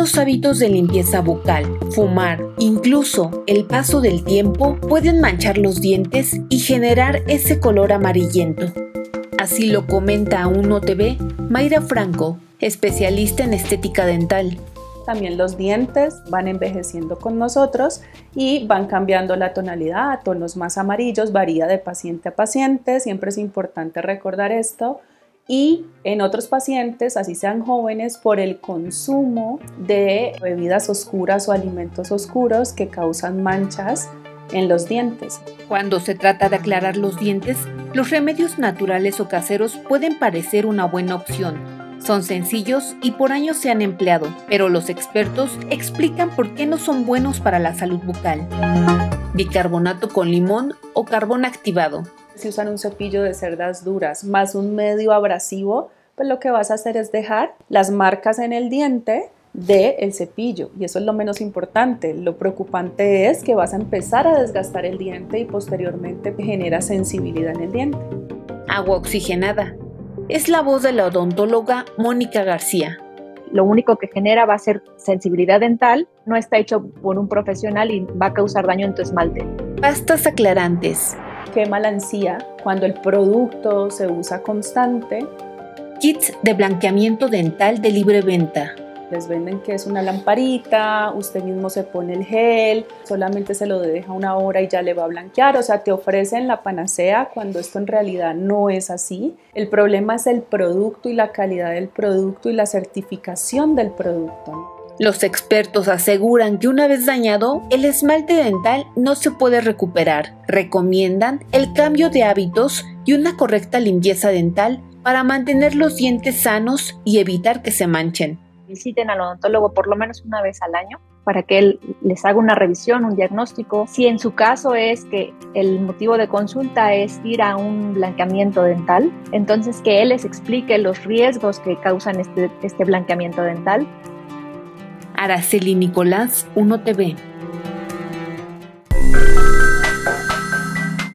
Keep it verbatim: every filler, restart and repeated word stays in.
malos hábitos de limpieza bucal, fumar, incluso el paso del tiempo pueden manchar los dientes y generar ese color amarillento. Así lo comenta a UNO T V Mayra Franco, especialista en estética dental. También los dientes van envejeciendo con nosotros y van cambiando la tonalidad a tonos más amarillos, varía de paciente a paciente, siempre es importante recordar esto. Y en otros pacientes, así sean jóvenes, por el consumo de bebidas oscuras o alimentos oscuros que causan manchas en los dientes. Cuando se trata de aclarar los dientes, los remedios naturales o caseros pueden parecer una buena opción. Son sencillos y por años se han empleado, pero los expertos explican por qué no son buenos para la salud bucal. Bicarbonato con limón o carbón activado. Si usan un cepillo de cerdas duras más un medio abrasivo, pues lo que vas a hacer es dejar las marcas en el diente del cepillo, y eso es lo menos importante. Lo preocupante es que vas a empezar a desgastar el diente y posteriormente genera sensibilidad en el diente. Agua oxigenada. Es la voz de la odontóloga Mónica García. Lo único que genera va a ser sensibilidad dental, no está hecho por un profesional y va a causar daño en tu esmalte. Pastas aclarantes. Quema la encía cuando el producto se usa constante. Kits de blanqueamiento dental de libre venta. Les venden que es una lamparita, usted mismo se pone el gel, solamente se lo deja una hora y ya le va a blanquear, o sea, te ofrecen la panacea cuando esto en realidad no es así. El problema es el producto y la calidad del producto y la certificación del producto. Los expertos aseguran que una vez dañado, el esmalte dental no se puede recuperar. Recomiendan el cambio de hábitos y una correcta limpieza dental para mantener los dientes sanos y evitar que se manchen. Visiten al odontólogo por lo menos una vez al año para que él les haga una revisión, un diagnóstico. Si en su caso es que el motivo de consulta es ir a un blanqueamiento dental, entonces que él les explique los riesgos que causan este, este blanqueamiento dental. Araceli Nicolás, UNO T V.